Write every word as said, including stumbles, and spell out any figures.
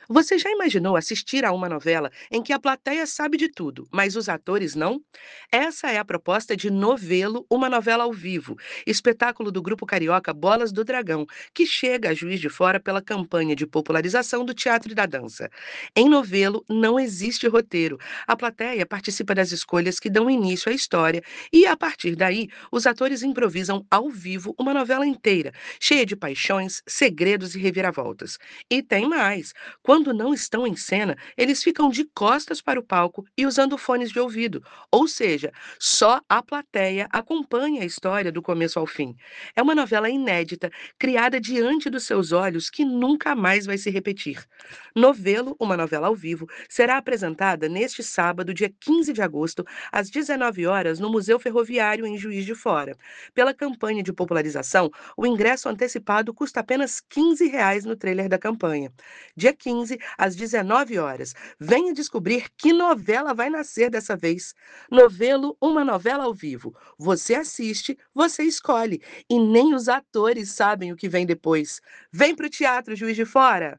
Você já imaginou assistir a uma novela em que a plateia sabe de tudo, mas os atores não? Essa é a proposta de Novelo, uma novela ao vivo, espetáculo do grupo carioca Bolas do Dragão, que chega a Juiz de Fora pela campanha de popularização do teatro e da dança. Em Novelo, não existe roteiro. A plateia participa das escolhas que dão início à história e, a partir daí, os atores improvisam ao vivo uma novela inteira, cheia de paixões, segredos e reviravoltas. E tem mais. Quando não estão em cena, eles ficam de costas para o palco e usando fones de ouvido, ou seja, só a plateia acompanha a história do começo ao fim. É uma novela inédita, criada diante dos seus olhos, que nunca mais vai se repetir. Novelo, uma novela ao vivo, será apresentada neste sábado, dia quinze de agosto, às dezenove horas, no Museu Ferroviário, em Juiz de Fora. Pela campanha de popularização, o ingresso antecipado custa apenas quinze reais no trailer da campanha. Dia quinze, às dezenove horas. Venha descobrir que novela vai nascer dessa vez. Novelo, uma novela ao vivo. Você assiste, você escolhe. E nem os atores sabem o que vem depois. Vem pro Teatro Juiz de Fora!